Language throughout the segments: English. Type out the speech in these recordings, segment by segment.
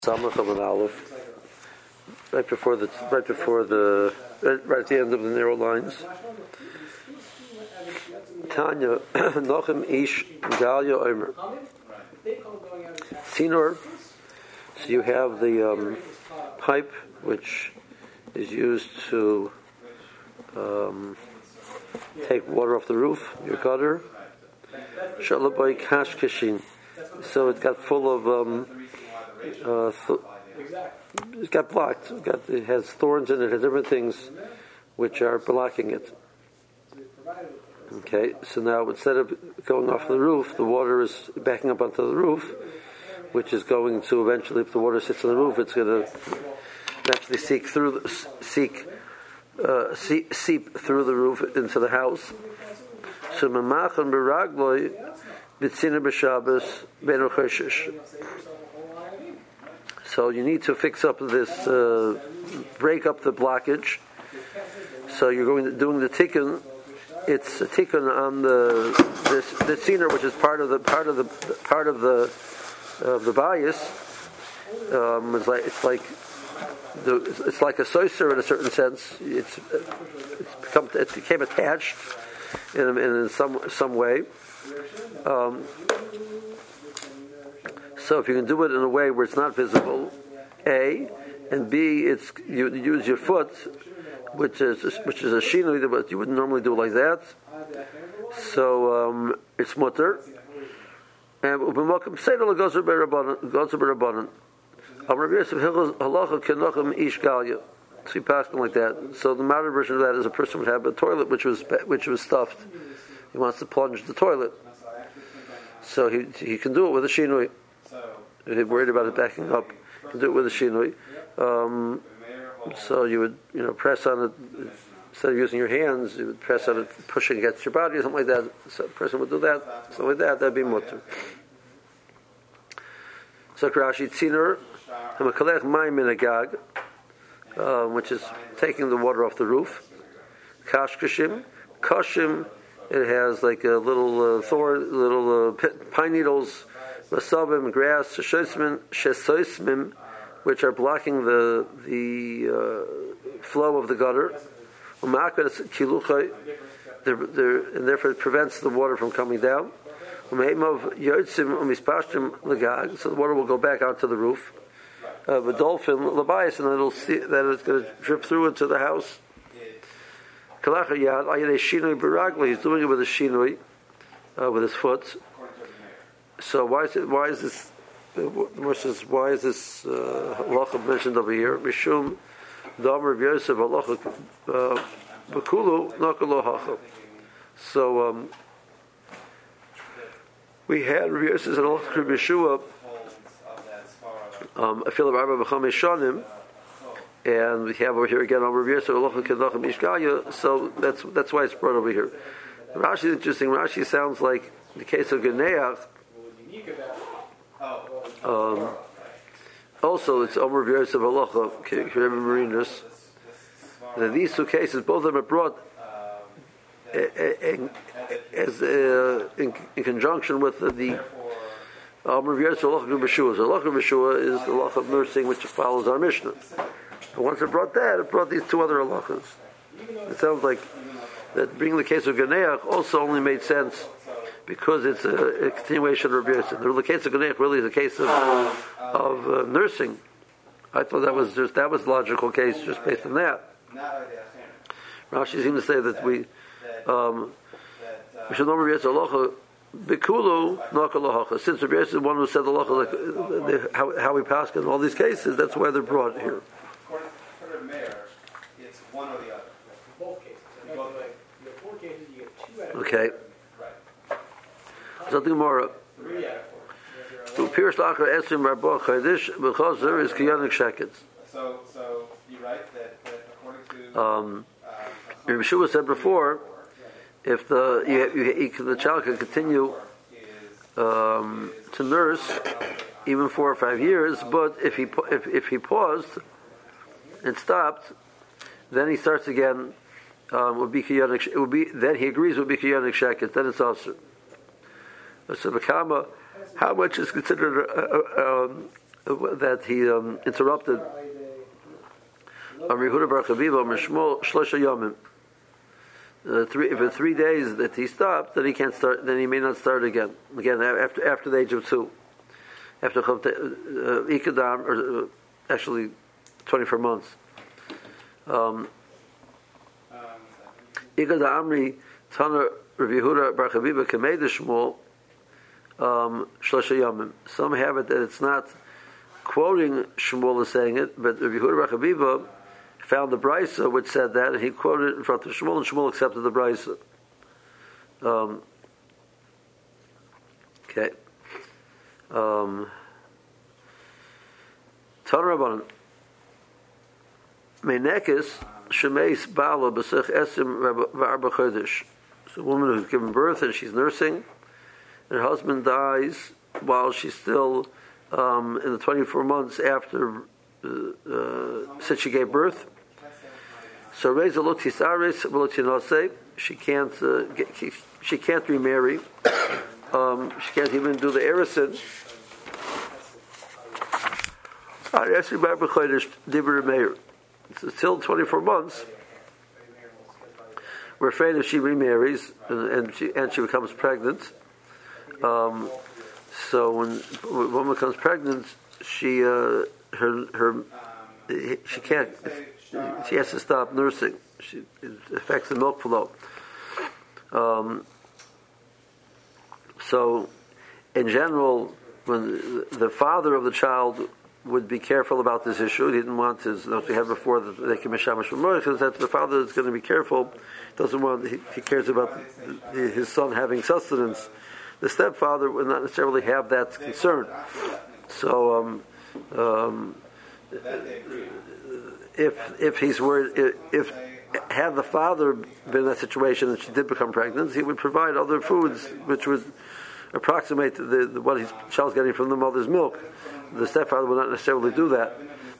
Samach of an Aleph, right at the end of the narrow lines. Tanya Nochem Ish Galia Omer. Sinor. So you have the pipe which is used to take water off the roof, your gutter. Shalabai Kashkashin. So it got full of it got blocked. It has thorns in it. It has different things which are blocking it. Okay, so now instead of going off the roof, the water is backing up onto the roof, which is going to eventually, if the water sits on the roof, it's going to eventually seep through the roof into the house. So mamachan beragloi b'tzina b'Shabbos b'eno choshesh. So you need to fix up this, break up the blockage. So you're doing the tikkun. It's a tikkun on the tziner, which is part of the bias. It's like a soiser in a certain sense. It became attached in some way. So if you can do it in a way where it's not visible, A, and B, you use your foot, which is a shinui, but you wouldn't normally do it like that. So it's mutter. And u'b'makom seidel gozer berabanan. Amar Yosef halacha kenochem ish galia. So you pass like that. So the modern version of that is a person would have a toilet which was stuffed. He wants to plunge the toilet, so he can do it with a shinui. If you're worried about it backing up, you can do it with a shinui. So you would, press on it instead of using your hands. You would press on it, pushing against your body, or something like that. So a person would do that, something like that. That'd be mutter. So Rashi tziner hamakalech mayim min agag, which is taking the water off the roof. Kashkashim, kashim. It has like a little pine needles, masavim, grass, shesoismim, which are blocking the flow of the gutter. And therefore it prevents the water from coming down. So the water will go back onto the roof. The dolphin labayis, and then it's going to drip through into the house. He's doing it with a shinui, with his foot. So why is this halacha mentioned over here? Mishum Damar Yosef halacha b'kulu nakalo hacha. So we had Rabbi Yosef and halacha Yeshua a fil of arba b'chamesh shanim. And we have over here again on Rabbi Yosef halacha kenochem ish galia. So that's why it's brought over here. Rashi is interesting. Rashi sounds like the case of Geneach. Also, it's Omer Rabbi Yosef halacha Marinus. These two cases, both of them are brought in conjunction with the Omer Rabbi Yosef halacha b'shua. So halacha b'shua is the halacha of nursing, which follows our Mishnah. But once it brought that, it brought these two other halachas. It sounds like that bringing the case of Geneach also only made sense because it's a continuation of Rabbi Yosef. The case of Geneach really is a case of nursing. I thought that was a logical case just based on that. Rashi seems to say that we should know Rabbi Yosef halacha b'kulu nakalo hacha. Since Rabbi Yosef is the one who said the halacha, how we pass in all these cases, that's why they're brought here. It's one or the other. Both cases. You have 4 cases, you get 2 out of 4. Okay. Something more. 3 out of 4. Pirush lachar esim rabba chaydish b'chazer is kiyanik shekets. So you're right that according to Rabbi Shua said before, if the child can continue to nurse even 4 or 5 years, but if he paused and stopped, then he starts again. Then he agrees with Bikiyanik Sheket. Then it's also. So how much is considered that he interrupted Amr Yehuda Bar Chaviva Mishmol Shlosha Yomim. If it's 3 days that he stopped, then he can't start. Then he may not start again. Again, after the age of 2, after Ikadam, or actually 24 months. Ikad Amri Tana Rav Yehuda Bar Chaviva Kamei Shmuel Shlosha Yomim. Some have it that it's not quoting Shmuel as saying it, but Rav Yehuda Bar Chaviva found the Brisa which said that, and he quoted it in front of Shmuel, and Shmuel accepted the Brisa. Okay. Tan Rabbanan Meinekes Shemeis Bala B'Sech Esim V'Arba Chodesh. It's a woman who's given birth and she's nursing, and her husband dies while she's still in the 24 months after since she gave birth. So Reza Lotisaris Velotinose, she can't remarry. She can't even do the erisin. It's still 24 months. We're afraid if she remarries and she becomes pregnant. So when a woman becomes pregnant, she can't. She has to stop nursing. It affects the milk flow. So, in general, when the father of the child would be careful about this issue, he didn't want his, like we had before, that they can mishamash because that the father is going to be careful. Doesn't want. He cares about his son having sustenance. The stepfather would not necessarily have that concern. So, if he's worried, if had the father been in that situation and she did become pregnant, he would provide other foods which would approximate what his child's getting from the mother's milk. The stepfather would not necessarily do that.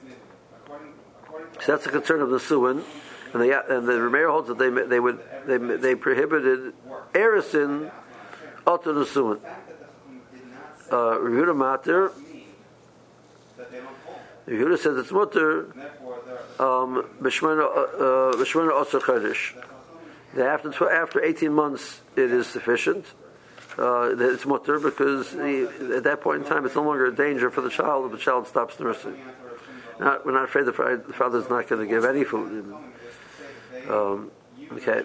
So that's the concern of the Suin, and the Rameir holds that they prohibited erisin alter the Suin. Yehuda Mater. Yehuda says it's mutter b'shmona osir chodesh. After 18 months it is sufficient. It's mutter because at that point in time it's no longer a danger for the child if the child stops nursing. We're not afraid the father's not going to give any food. Okay.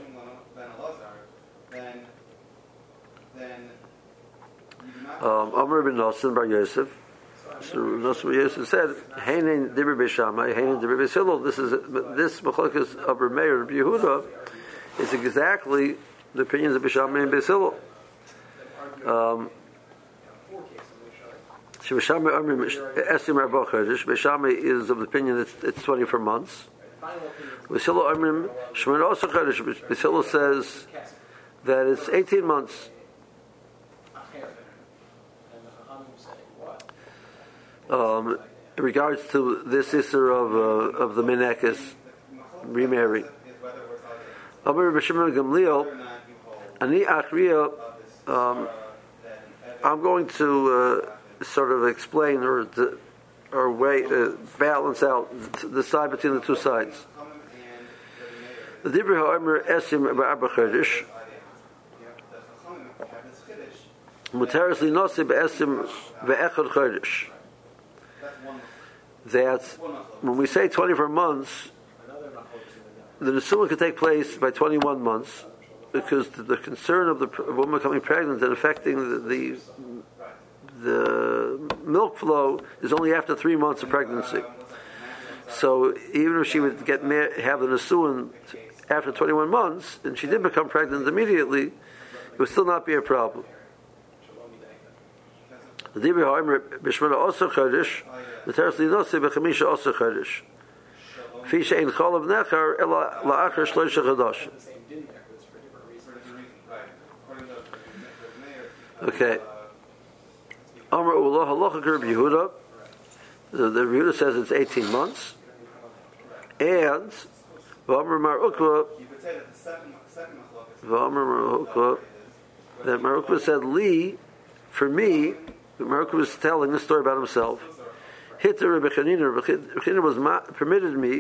Amr ben Nosson bar Yosef. So Nosson Yosef said, "Heinen dibur b'Shamai, heinen dibur b'Hillel." This machlokes of Rameir Rabbi Yehuda is exactly the opinions of B'Shamai and B'Hillel. B'Shamai is of the opinion that it's 24 months. B'Hillel says that it's 18 months. In regards to this issue of the Menekes remarry, Amar B'Shimon Gamliel, Ani Achriya. I'm going to sort of explain or balance out the side between the two sides. The Divrei Ha'omer Esim B'Arba Chodesh Muteres Linose B'Esim B'Echad Chodesh. That when we say 24 months, the Nesuah could take place by 21 months, because the concern of the woman becoming pregnant and affecting the milk flow is only after 3 months of pregnancy. So even if she would have the Nesuah after 21 months, and she did become pregnant immediately, it would still not be a problem. The Divrei Ha'omer B'Shmona Osir Chodesh, the Teres Linose B'Chamisha Osir Chodesh. Fi she'ein cholav nechar ela la'achar shloisha chodoshim. Okay. Amar Ulah Halacha Rabbi Yehuda. The Yehuda says it's 18 months, and V'Amar Mar Ukva. That Mar Ukva said, "Li, for me." Mar Ukva was telling the story about himself. Hitter Rebbe Chanina was permitted me.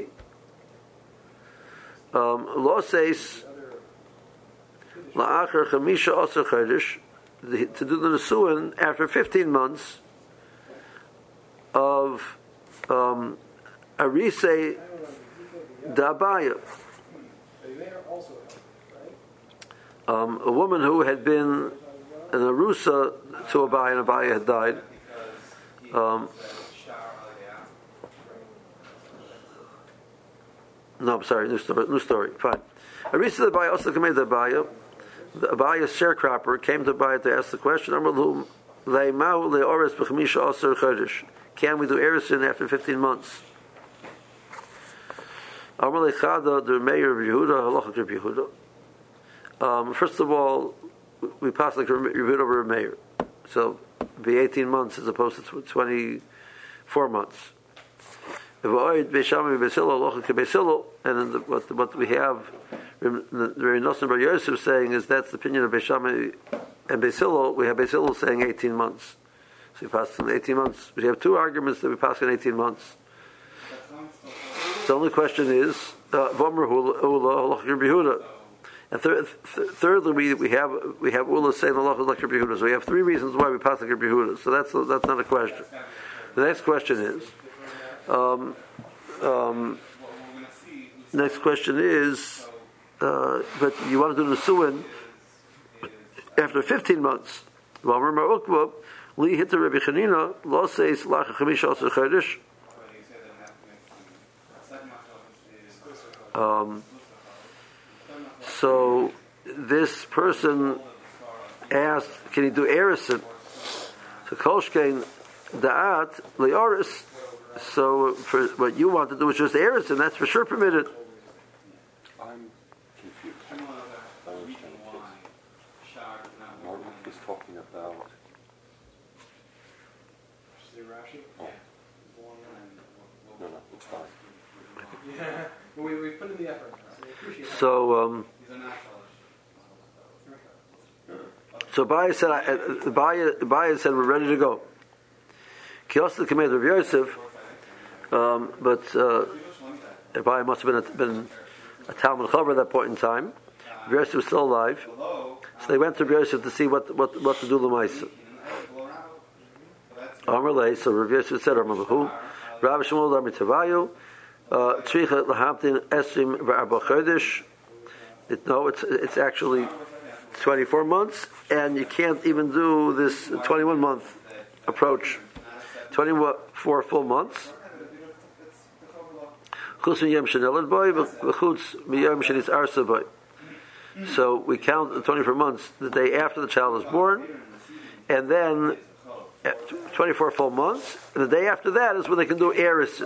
Law says la'achar chamisha asar chodesh to do the nesuin after 15 months of arisei da'abaya. A woman who had been an arusa to Abaya, and Abaya had died. No, I'm sorry, new story. Fine. Arisa the Abaya also came to Abaya. The Abaya's sharecropper came to Abaya to ask the question, can we do erisin after 15 months? First of all, we pass like Yehuda over Meir, so it'd be 18 months as opposed to 24 months. And then what we have, Rabbi Nosson Bar Yosef saying is that's the opinion of Beishamai and Beis Hillel. We have Beis Hillel saying 18 months. So we pass in 18 months. We have two arguments that we pass in 18 months. So the only question is, and thirdly, we have Ula saying Allah is like Rabbi Yehuda. So we have three reasons why we pass like Rabbi Yehuda. So that's not a question. The next question is, but you want to do the Nesuin after 15 months. Li hit the Rebbe Chanina, law says Lacha Chamisha Asar Chodesh. So this person asked, can he do Erison? So Kolshkein Da'at Le'oris. So for what you want to do is just Erison, that's for sure permitted. I'm confused. I understand the case. Mark is talking about... Oh. No, it's fine. Yeah, we put in the effort. So Abaya said we're ready to go. Kiosel Kamed Rav Yosef, but Abaya must have been a Talmud Chaver at that point in time. Rav Yosef was still alive, so they went to Rav Yosef to see what to do l'maisa. Amarle, so Rav Yosef said, Amarlahu, Rav Shmuel Dami Tavayu. Tzricha lahamtin esrim v'arba chodesh. No, it's actually 24 months, and you can't even do this 21-month approach. 24 full months. So we count the 24 months the day after the child is born, and then 24 full months, and the day after that is when they can do eris.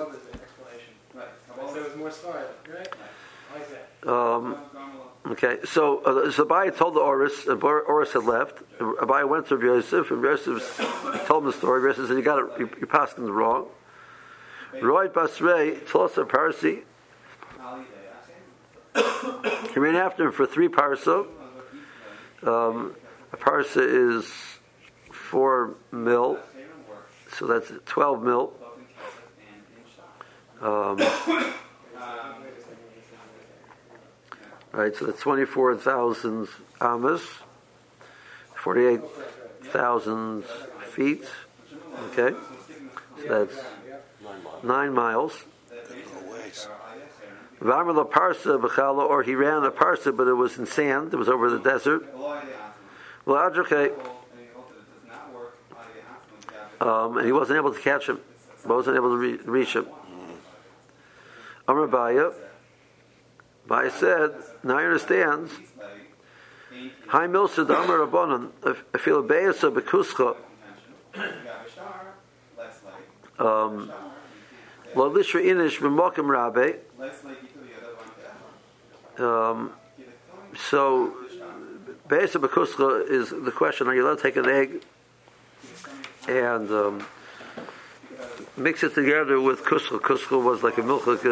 Okay, so Abai told the Oris, and Oris had left. Abai went to Rabbi Yosef, and Rabbi Yosef told him the story. Rabbi Yosef said, "You passed him wrong." Roy Basrei told us a parsi. He ran after him for 3 parsa. A parsa is 4 mil, so that's 12 mil. Right, so that's 24,000 amas, 48,000 feet. Okay, so that's 9 miles. V'amar parsa b'chala, or he ran a parsa, but it was in sand. It was over the desert. And he wasn't able to catch him. Wasn't able to reach him. Amar Baya said, now he understands. Hi Milsa Amar Rabbanan, I feel a beisa bekuscha. Lo lishra inish b'mokim rabbe. So beisa bekuscha is the question: are you allowed to take an egg and mix it together with kuscha? Kuscha was like a milk, like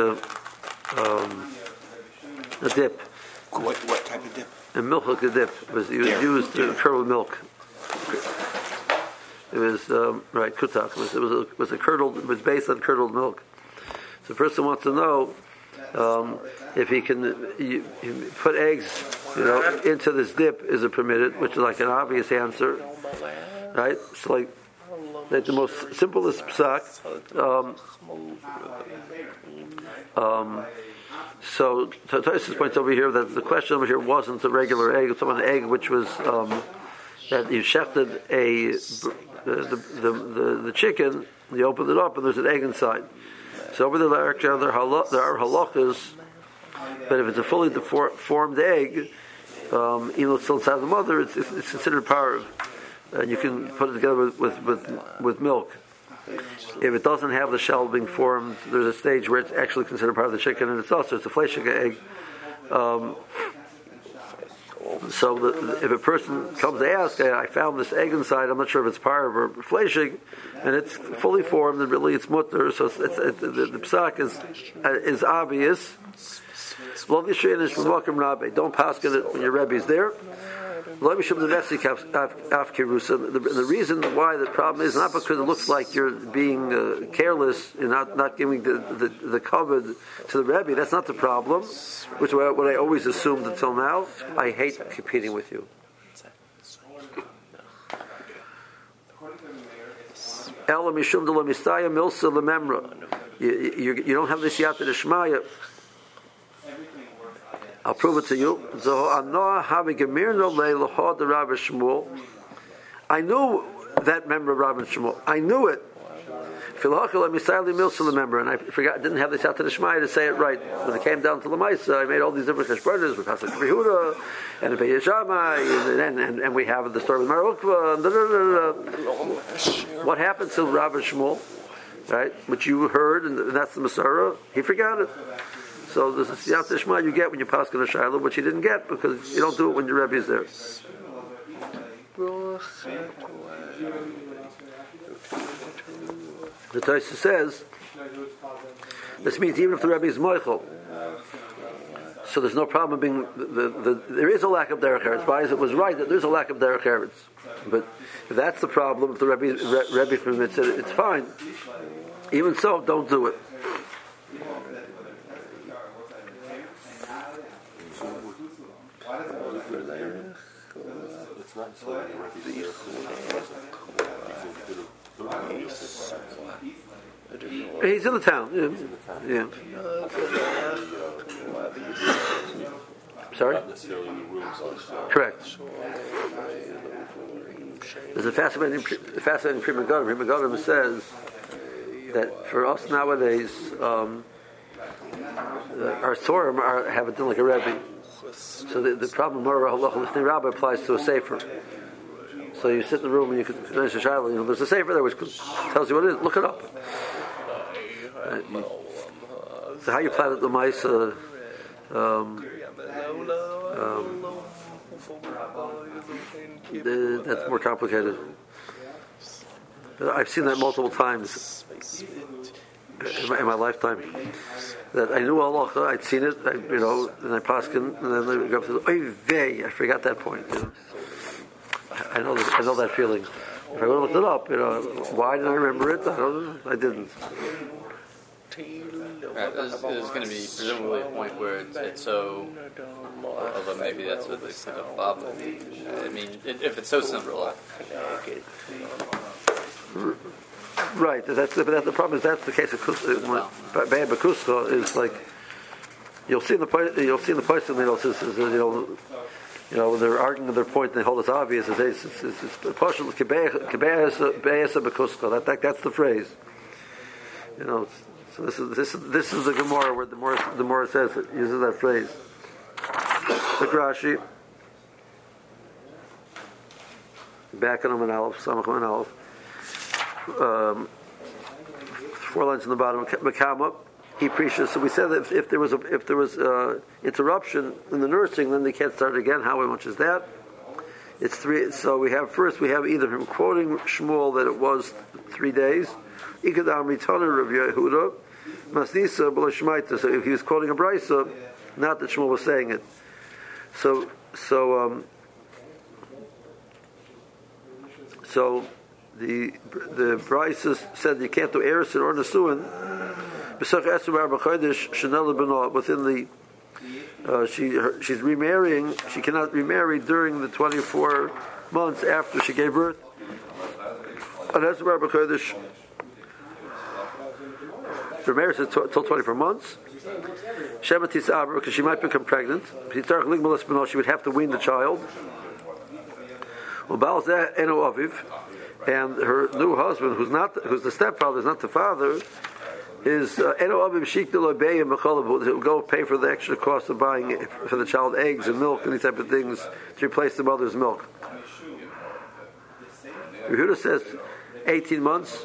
a dip. What type of dip? A milk like a dip was used to curdle milk. right kutak. It was a curdled. It was based on curdled milk. So the person wants to know if he can put eggs, into this dip. Is it permitted? Which is like an obvious answer, right? So like the most simplest psak. So Tosfos points over here that the question over here wasn't a regular egg; it's an egg which was that you shechted the chicken, you opened it up, and there's an egg inside. So over there are halachas, but if it's a fully formed egg, even though it's still inside the mother, it's considered parv, and you can put it together with milk. If it doesn't have the shell being formed, there's a stage where it's actually considered part of the chicken, and it's a fleshika egg. If a person comes to ask, I found this egg inside, I'm not sure if it's parv or fleshig, and it's fully formed, and really it's mutter, so the psak is obvious. Don't pass it when your Rebbe's there. The reason why the problem is not because it looks like you're being careless and not giving the covered to the Rebbe. That's not the problem, which is what I always assumed until now. I hate competing with you. You don't have this yata d'shmaya. I'll prove it to you. I knew that member of Rabbi Shmuel. I knew it. And I forgot, didn't have the Siyata D'Shmaya to say it right. When it came down to the Lamaisa, I made all these different cheshbonos with Pasuk Yehuda and Beit Shammai, and we have the story with Mar Ukva. What happened to Rabbi Shmuel, right? Which you heard, and that's the Masorah. He forgot it. So there's a Siyata D'Shmaya you get when you pass on a Shiloh, which you didn't get because you don't do it when your Rebbe is there. The Tosfos says this means even if the Rebbe is moichel, so there's no problem being there is a lack of derech eretz. It was right that there's a lack of derech eretz, but if that's the problem, if the Rebbe permits it, it's fine. Even so, don't do it. It's not so that the Rebbe is He's in the town. Yeah. Sorry? Not necessarily in the rooms. Correct. There's a fascinating Prima Gadim. Prima Gadim says that for us nowadays, our Torah have a din like a Rebbe. So the problem of Rabbi applies to a sefer. So you sit in the room and you can finish a shiloh. There's a sefer there which tells you what it is. Look it up. So how you plan it, the mice? That's more complicated. I've seen that multiple times in my lifetime. That I knew halacha, I'd seen it, and I paskin, and then they go up to oy vey, I forgot that point. I know that feeling. If I would have looked it up, why didn't I remember it? I didn't. There's going to be presumably a point where it's so, although maybe that's what they said about. I mean, if it's so simple. Right, but the problem is that's the case of Kuska is like you'll see in the point they're arguing their point and they hold it's obvious. It's partial bekuska. That's the phrase. So this is the Gemara where the Gemara says it uses that phrase. Look Rashi. Back on an Aleph, Samach and Aleph. 4 lines in the bottom. Makama, he preaches. So we said that if there was interruption in the nursing, then they can't start again. How much is that? It's 3. So we have either him quoting Shmuel that it was 3 days. Ikadam Ritana Rav Yehuda Masnisa B'Lashmaita. So if he was quoting a brisa, not that Shmuel was saying it. So the Brisa said you can't do Erisin or Nesuin. Within the she's remarrying. She cannot remarry during the 24 months after she gave birth. And that's Bar B'Chodesh. Her marriage is till 24 months. Shematis Aber, because she might become pregnant. She would have to wean the child. And her new husband, who's the stepfather, is not the father, is he'll go pay for the extra cost of buying for the child eggs and milk and these type of things to replace the mother's milk. Yehuda says 18 months.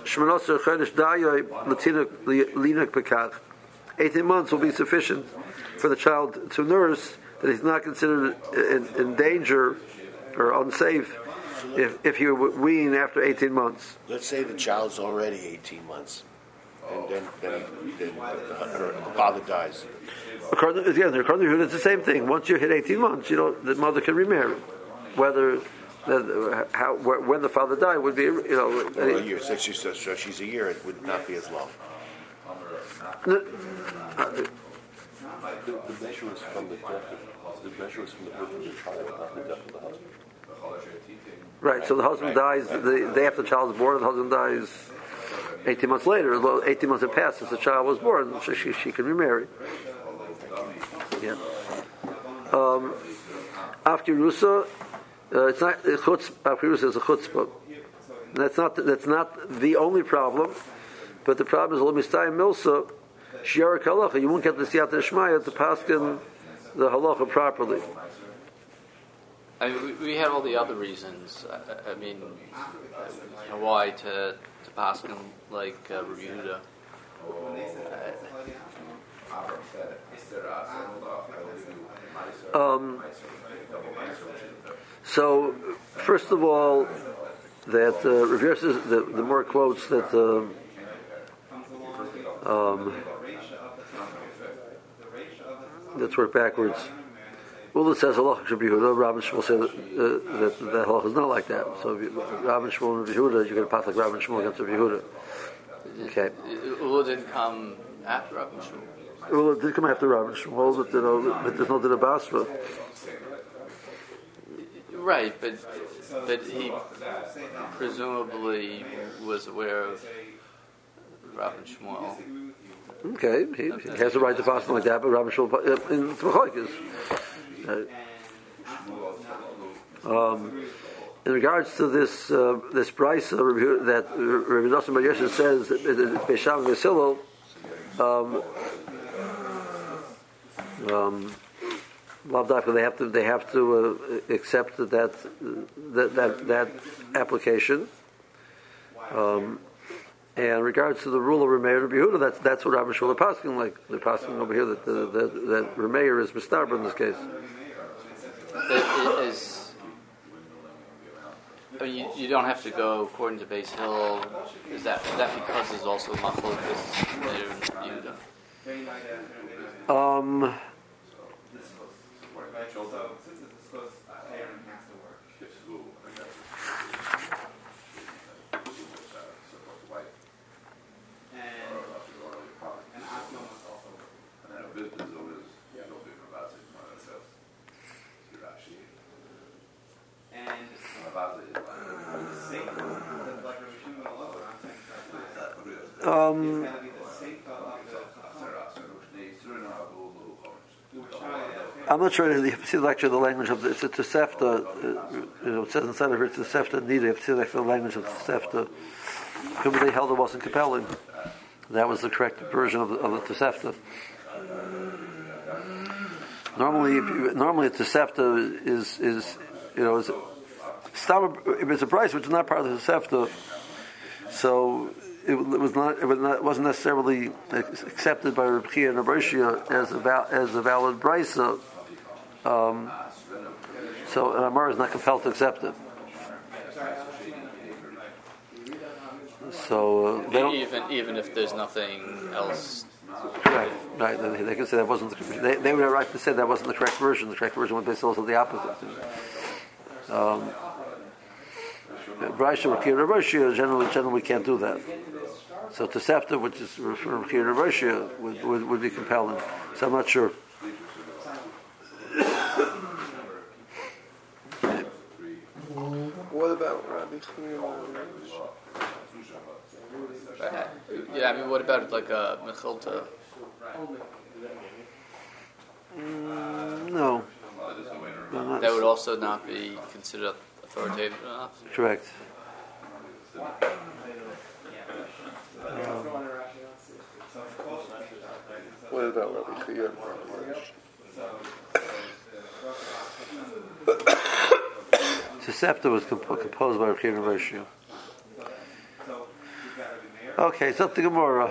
18 months will be sufficient for the child to nurse, that he's not considered in danger or unsafe if he would wean after 18 months. Let's say the child's already 18 months, and then the father dies. According to Yehuda, it's the same thing. Once you hit 18 months, the mother can remarry. When the father died would be, a year. So she's a year. It would not be as long. The measure is from the death. The measure is from the birth of the child, not the death of the husband. Right. So the husband dies the day after the child is born. The husband dies 18 months later. 18 months have passed since the child was born. So she can remarry. Yeah. After Rusa. It's not Afkirusa is a chutzpah. That's not the only problem, but the problem is Lemistayim Milsa Shiara Halacha. You won't get the Siyata Shmaya to paskin the halacha properly. I mean, we had all the other reasons. I mean, why to paskin like Rabbi Yehuda. So, first of all, that reverses the more quotes that let's work backwards. Well, it says halacha Rabbi Yehuda. Rabbi Shmuel say that the halacha is not like that. So, Rabbi Shmuel and Rabbi Yehuda, you're going to pass like Rabbi Shmuel against Rabbi Yehuda. Okay. Ula didn't come after Rabbi Shmuel. Well, it did come after Rabbi Shmuel, but there's no Dina Basra. Right, but he presumably was aware of Rabbi Shmuel. Okay, he has a right to pass something like that, but Rabbi Shmuel in Tzmachalik in regards to this price that Rabbi Nosson Bar Yosef says it's Beisham V'Silo, they have to accept that application. And in regards to the rule of Rameir Rabbi Yehuda, that's what Rabbi Shmuel Paskin like. They're passing over here that Rameir is Mistarba in this case. You don't have to go according to Beis Hill. Is that because there's also Machlokes Yehuda? I'm not sure if you see the lecture, the language of it's a Tosefta. It says inside of it, it's a Tosefta needed. If you see the language of Tosefta, whom they held it wasn't compelling. That was the correct version of the Tosefta. Normally a Tosefta is if it's a price which is not part of the Tosefta, so it wasn't necessarily accepted by Reb Chia and Reb Shia as a valid brisa. So an Amar is not compelled to accept it. So even if there's nothing else. Right. They can say that wasn't. They would have right to say that wasn't the correct version. The correct version would be also the opposite. Braisha Rakia Ravoshia, generally we can't do that. So Tosefta, which is from Rakia Ravoshia, would be compelling. So I'm not sure. What about Rabbi Chiyah? Yeah, I mean, what about like a Mechilta? No. That would also not be considered authoritative enough? Correct. What about Rabbi Chiyah? Tosefta was composed by Rakia Ravoshia. Okay, it's up to Gemara.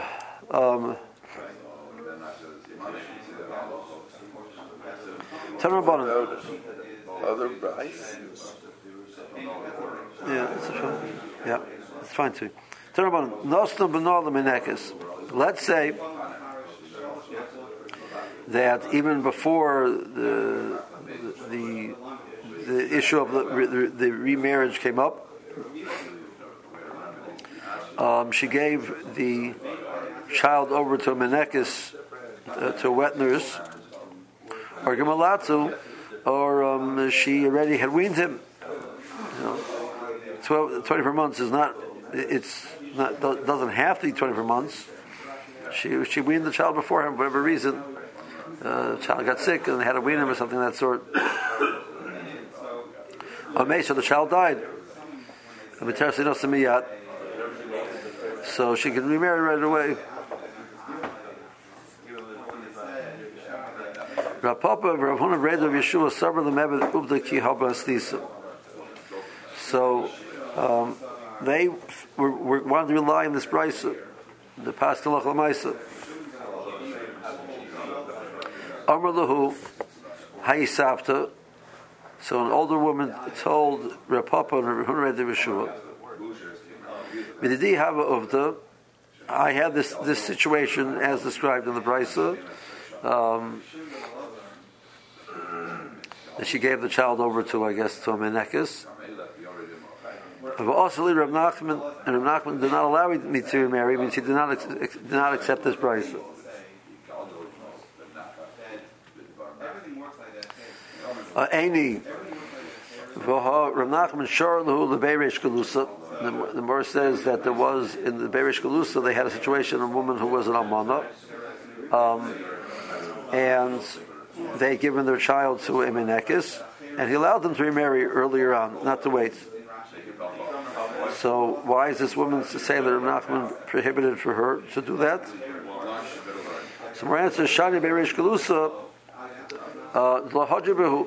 Tanrabanan. Other rice? Yeah, it's fine too. Tanrabanan. Nosna b'nola menekes. Let's say that even before the issue of the remarriage came up, she gave the child over to Menekes, to a wet nurse, or Gemalatu, or she already had weaned him. 24 months is not. It's not. Doesn't have to be 24 months. She weaned the child before him for whatever reason. The child got sick and they had to wean him or something of that sort. So the child died. So she can remarry right away. So they wanted to rely on this brisa, the pastel lamaisa. Amar lahu hayisavta. So an older woman told Rav Papa and Rav Huna the Yeshua, "Mididi hava uvda." I had this situation as described in the brisa, that she gave the child over to, I guess, to a menekes. But also Rav Nachman, and Rav Nachman did not allow me to remarry. I mean, she did not accept this brisa. Aini Rav Nachman Shor Lahu LeBeiresh Galusa. The Gemara says that there was in the Beiresh Galusa they had a situation of a woman who was an almana, and they had given their child to a menekes, and he allowed them to remarry earlier on, not to wait. So why is this woman to say that Rav Nachman prohibited for her to do that? So my answer is Shani Beiresh Galusa Lahajibahu.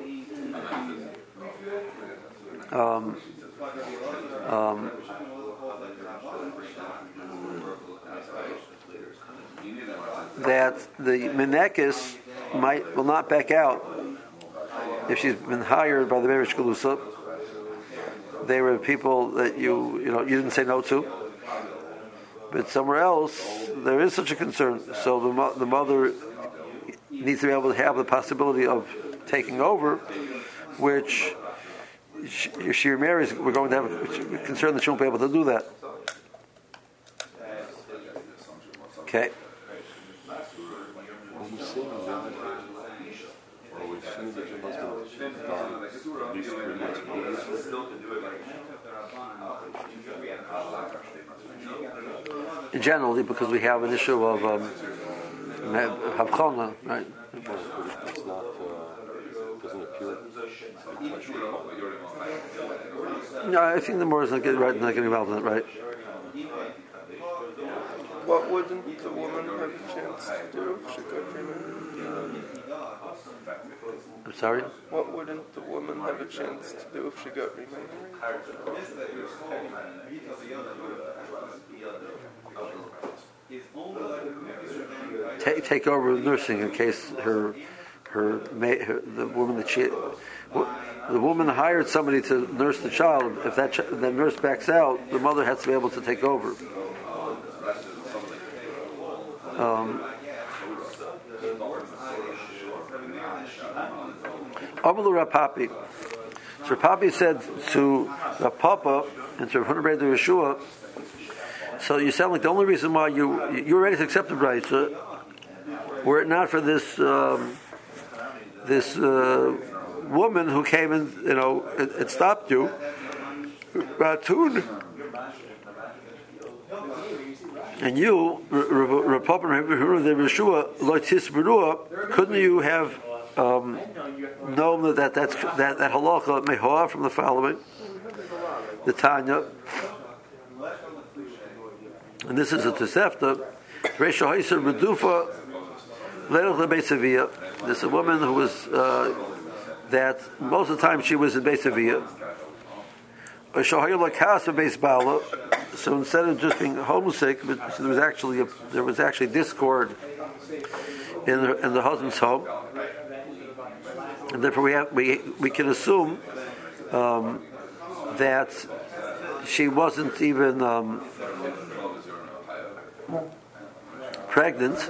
That the menekes will not back out if she's been hired by the Beiresh Galusa. They were people that you didn't say no to, but somewhere else there is such a concern. So the mother needs to be able to have the possibility of taking over, which if she remarries, we're going to have a concern that she won't be able to do that. Okay. Generally, because we have an issue of Havchana, right? It's not, doesn't appear. No, I think the more is not getting involved in it, right? What wouldn't the woman have a chance to do if she got remarried? I'm sorry? What wouldn't the woman have a chance to do if she got remarried? Take over nursing in case the woman hired somebody to nurse the child. If that nurse backs out, the mother has to be able to take over. Amalu Rapapi. So Rapapi said to Rapapa, and so Rav Huna Breder Yeshua. So you sound like the only reason why you're ready to accept the brayta, were it not for this woman who came and it stopped you. Ratun. And you, couldn't you have known that halacha mehoah from the following, the Tanya, and this is a Tosefta. This is a woman who was that most of the time she was in Beis Aviyah. So instead of just being homesick, there was actually discord in the husband's home, and therefore we can assume that she wasn't even pregnant.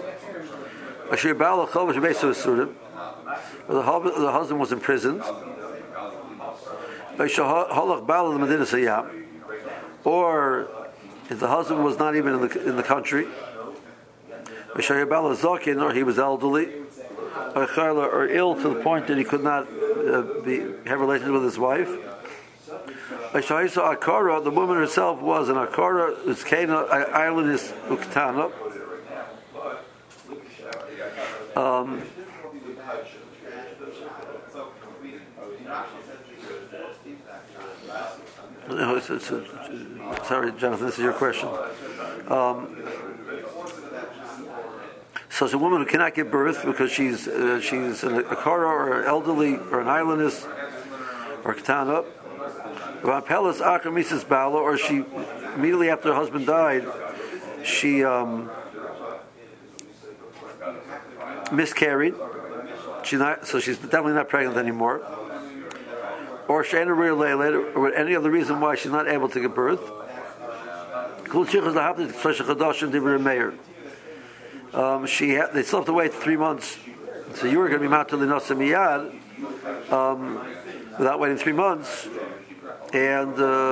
The husband was imprisoned. Or if the husband was not even in the country, or he was elderly, or ill to the point that he could not have relations with his wife. The woman herself was an akara, island is uktana. Sorry, Jonathan, this is your question. So it's a woman who cannot give birth because she's an akara or an elderly or an islandess or katana. Or she immediately after her husband died, she miscarried. So she's definitely not pregnant anymore. Or Shana Real or any other reason why she's not able to give birth. They still have to wait 3 months. So you were going to be matul linasa miyad without waiting 3 months, and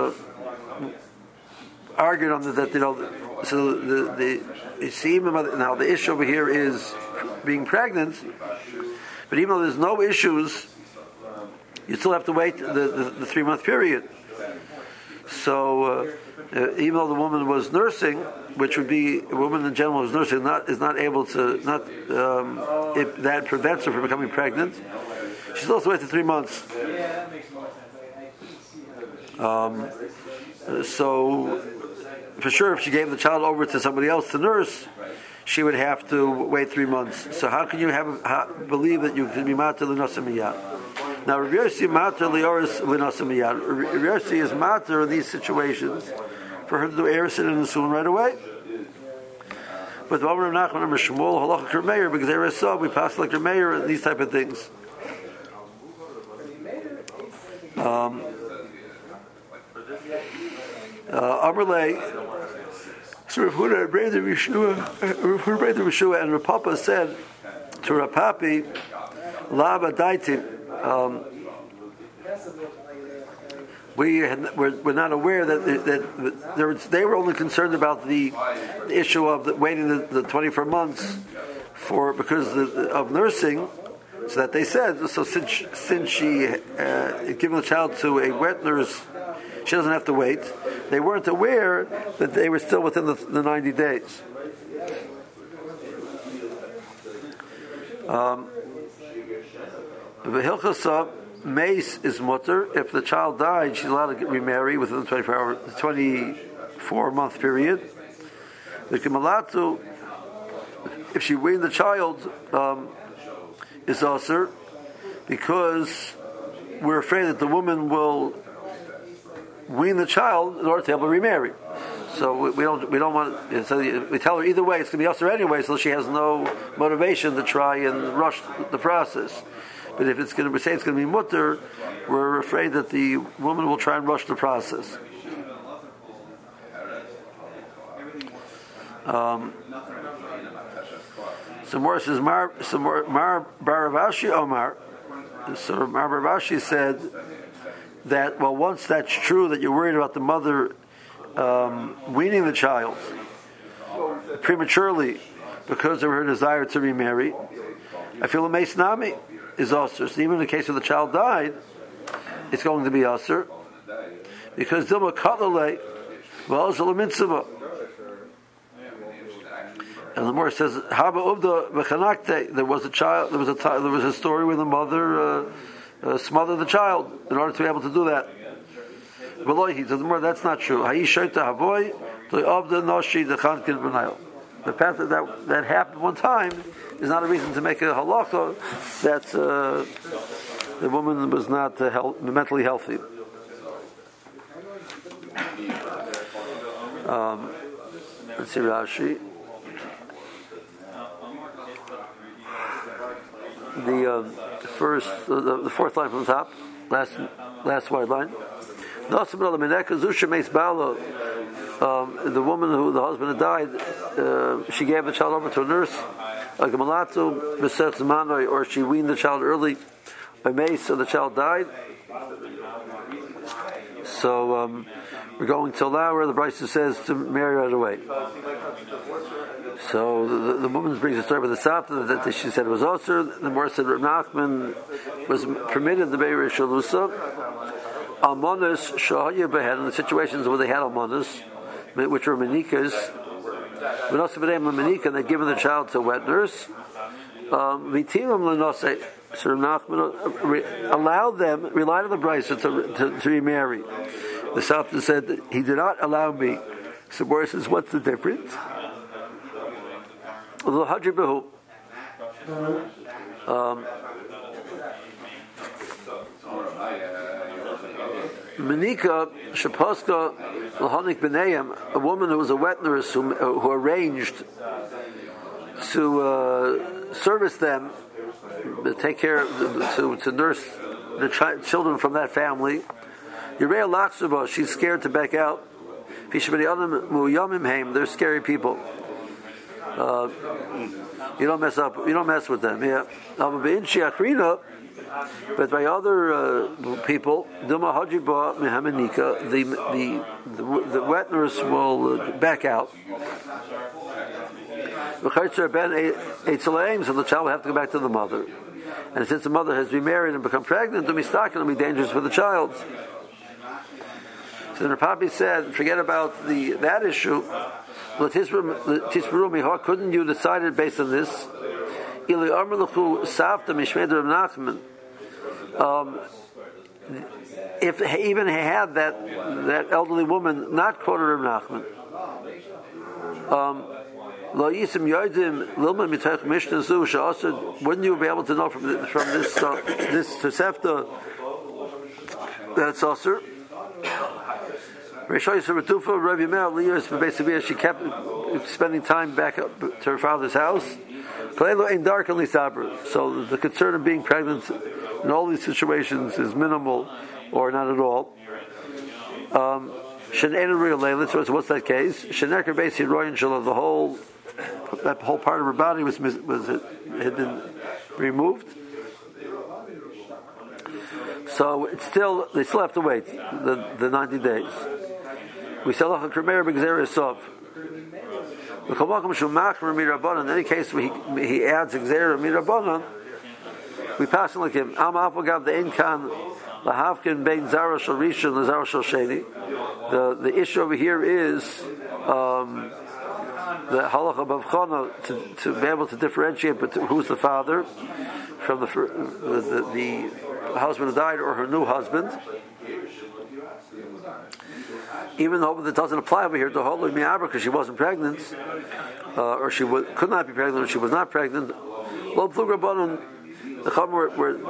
argued on that. So now the issue over here is being pregnant, but even though there's no issues, you still have to wait the 3 month period. So even though the woman was nursing, which would be a woman in general who's nursing, is not able to if that prevents her from becoming pregnant, she still has to wait the 3 months. So for sure, if she gave the child over to somebody else to nurse, she would have to wait 3 months. So how can you believe that you can be matir l'nasa miyad? Now, Rabbi Yossi matir lioris l'nasa miyad. Rabbi Yossi is matir in these situations for her to do erisin and nesuin right away. But the Omer Nachman and Shmuel halacha k'Rameir, because they saw we pass like Rameir and these type of things. Amrlei, so Rav Huna Breder Yeshua and Rav Papa said to Rav Papi, Lava Daitim, we're not aware that they were only concerned about the issue of waiting the 24 months because of nursing, so that they said, so since she given the child to a wet nurse, she doesn't have to wait. They weren't aware that they were still within the 90 days. The Hilchasa Mace is mutter. If the child died, she's allowed to remarry within the 24-month period. The Kimalatu, if she weaned the child, is also because we're afraid that the woman will wean the child in order to be able to remarry. So we don't want. So we tell her either way it's going to be usher anyway, so she has no motivation to try and rush the process. But if it's going to be it's going to be mutter, we're afraid that the woman will try and rush the process. So more says Mar Baravashi Omar. So Mar Baravashi said that, well, once that's true, that you're worried about the mother weaning the child prematurely because of her desire to remarry, I feel a meis nami is usher. So even in the case of the child died, it's going to be usher because dilma kalalei v'alzal mitzvah. And the Gemara says, "Haba uvda v'chanakte." There was a child. There was a story where the mother smothered the child in order to be able to do that. V'loihi, so the Gemara, that's not true. Hayi shoyta havoy to uvda noshi dechankin b'nayil. The fact that happened one time is not a reason to make a halacha that the woman was not mentally healthy. Let's see Rashi. The fourth line from the top, last wide line. The woman who the husband had died, she gave the child over to a nurse, or she weaned the child early, so the child died. So we're going till now where the Brisa says to marry right away. So the woman brings a story with the Sata that she said it was also. The more said Reb Nachman was permitted the Beir Shalusa. Almonas Shahaya Behed, in the situations where they had almonas, which were manikas, but also for them manika, and they'd given the child to a wet nurse. Vitiram Lenose, so Reb Nachman allowed them, relied on the Brisa to remarry. The Sata said he did not allow me. So Boris says, what's the difference? Manika Shaposka Lahanik B'nayim, a woman who was a wet nurse who arranged to service them, to take care, to nurse the children from that family. Yirei Laksuba, she's scared to back out. They're scary people. You don't mess with them. Yeah. But by other people, the wet nurse will back out. So the child will have to go back to the mother. And since the mother has remarried and become pregnant, it'll be dangerous for the child. So the Papi said, forget about that issue. Couldn't you decide it based on this? If even he had that elderly woman not quoted Reb Nachman, wouldn't you be able to know from this Tosefta that it's also? She kept spending time back up to her father's house. So the concern of being pregnant in all these situations is minimal or not at all. So what's that case? That whole part of her body had been removed. So they still have to wait the 90 days. We sell a kremer b'gzeres sof. In any case where he adds gzeres mirabanan, we pass it like him. Am afagav the inkan lahavkin bein zara shel rishon lazara shel sheni. The issue over here is the halacha b'avchana to be able to differentiate who's the father from the husband who died or her new husband. Even though it doesn't apply over here to Holly Mi'abra because she wasn't pregnant, or she could not be pregnant, or she was not pregnant. Lo Plug Rabbanon, the Chum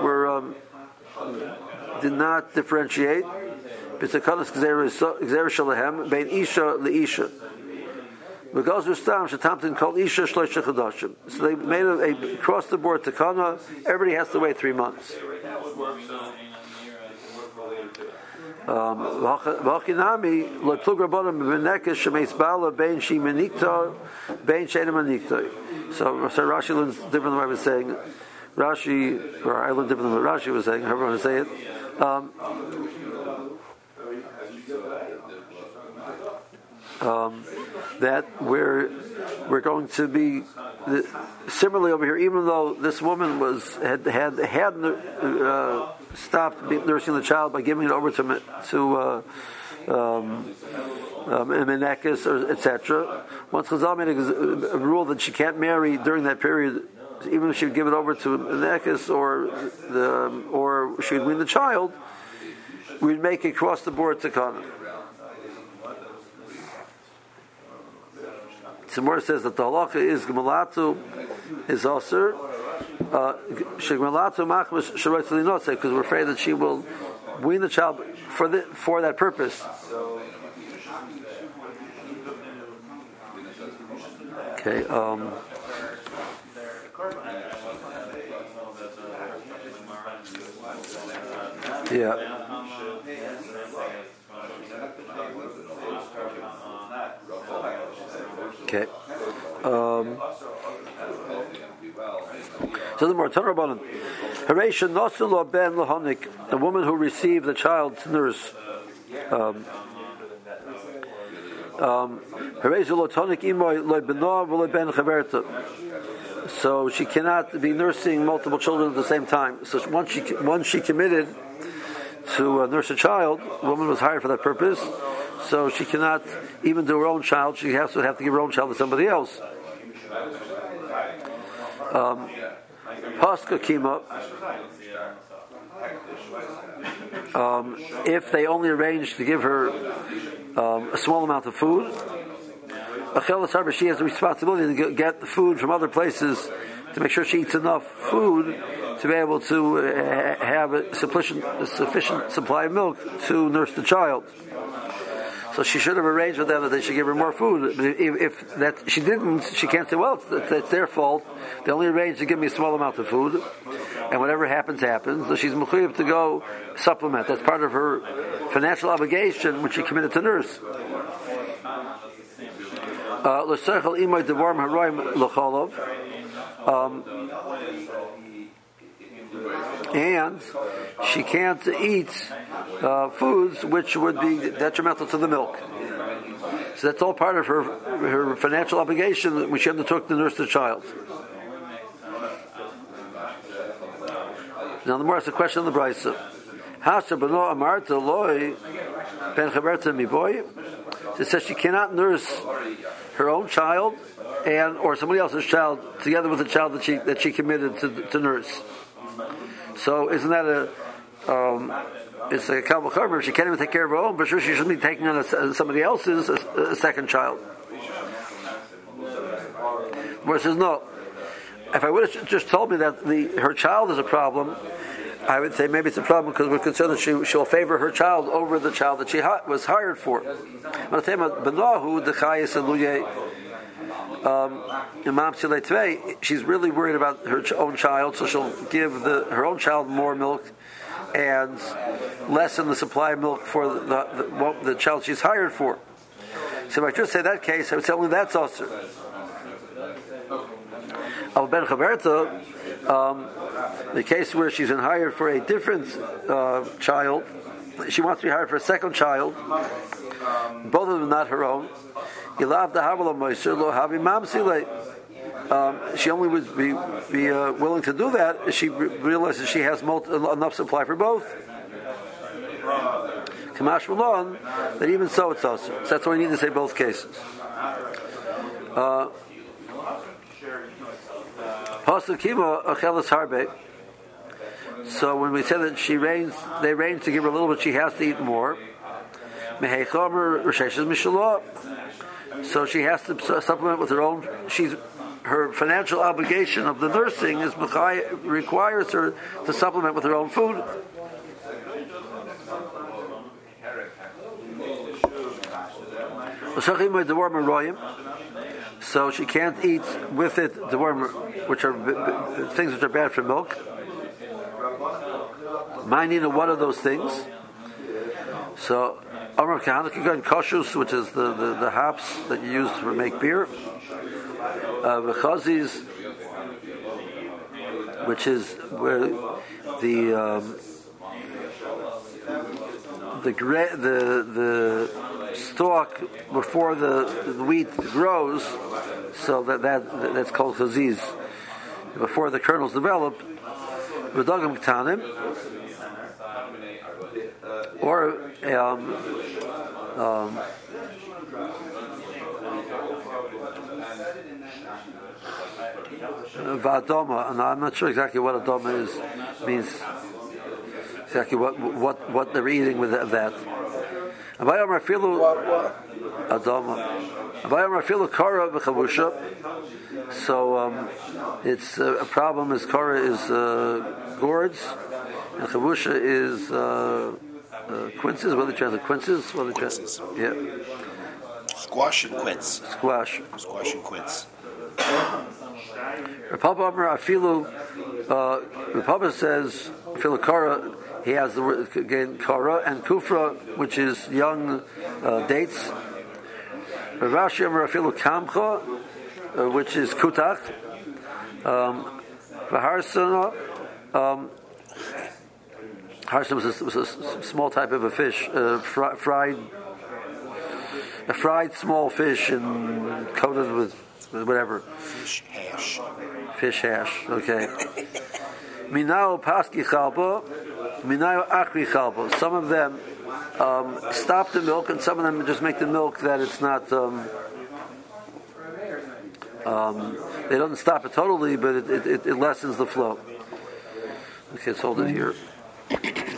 did not differentiate. B'takanas Gzeres Shalahem Bein Isha LeIsha. Because Rustam Shatamtin called Isha Shloisha Chadashim. So they made a across the board takana. Everybody has to wait 3 months. V'achinami leplug rabbanim b'nekesh shemeis bala bein she menikta bein sheina menikta. So Rashi learns different than what I was saying. I learned different than what Rashi was saying. However I want to say it. that we're going to be similarly over here. Even though this woman had stopped nursing the child by giving it over to Menekes or etc. Once Chazal made a rule that she can't marry during that period, even if she would give it over to Menekes or she would wean the child, we'd make it across the board to Kana. Samora says that the halacha is Gemalatu is Aser. Gemalatu machmas sheroitz linotze, because we're afraid that she will wean the child for that purpose. Okay. Yeah. Okay. So the Mortan Rabbanan, Haresha Nosula Ben Lahonik, a woman who received the child's nurse. So she cannot be nursing multiple children at the same time. So once she committed to nurse a child, a woman was hired for that purpose. So she cannot even do her own child. She has to give her own child to somebody else. Paska Kima. If they only arrange to give her a small amount of food, she has the responsibility to get the food from other places to make sure she eats enough food to be able to have a sufficient supply of milk to nurse the child. So she should have arranged with them that they should give her more food. But if that she didn't, she can't say, well, it's their fault. They only arranged to give me a small amount of food, and whatever happens, happens. So she's mechuyev to go supplement. That's part of her financial obligation when she committed to nurse. And she can't eat foods which would be detrimental to the milk. So that's all part of her financial obligation when she undertook to nurse the child. Now the more is a question on the Brisa. It says she cannot nurse her own child or somebody else's child together with the child that she committed to nurse. So isn't that it's a Kal V'chomer? If she can't even take care of her own, but sure she shouldn't be taking on somebody else's a second child. Where it says no. If I would have just told me that her child is a problem, I would say maybe it's a problem because we're concerned that she'll favor her child over the child that she was hired for. She's really worried about her own child, so she'll give her own child more milk and lessen the supply of milk for the child she's hired for. So if I just say that case, I would say only that's also. Al Ben Chaverta, the case where she's been hired for a different child, she wants to be hired for a second child, both of them not her own. She only would be willing to do that if she realizes she has enough supply for both. Kamash Malon, that even so it's also. So that's why we need to say both cases. So when we say that they arrange to give her a little bit, she has to eat more. So she has to supplement with her own. Her financial obligation of the nursing requires her to supplement with her own food. So she can't eat with it which are things which are bad for milk. Minding what are those things? So Amar Kahana Kigan Koshus, which is the hops that you use to make beer. V'chazis, which is where the the stalk before the wheat grows, so that's called chaziz. Before the kernels develop, v'dagam ktanim, or v'adoma, and I'm not sure exactly what adoma means. Exactly what they're eating with that. Abayam Rafilu Adama. Abayam Rafilu Kara v'chavusha. So it's a problem. Is Kara is gourds, and chavusha is quinces. What are they translate? Quinces. What are they translate? Yeah. Squash and quince. Squash and quince. Rapapa says Afilu Kara. He has the word again kara and kufra, which is young dates. Rashi Amar Afilu kamcha, which is kutach. Harsana, harsana was a small type of a fish, fried small fish and coated with whatever. Fish hash. Okay. Minao paski chalpa. Minayo akri chalpa. Some of them stop the milk, and some of them just make the milk that it's not. They don't stop it totally, but it lessens the flow. Okay, let's hold it here.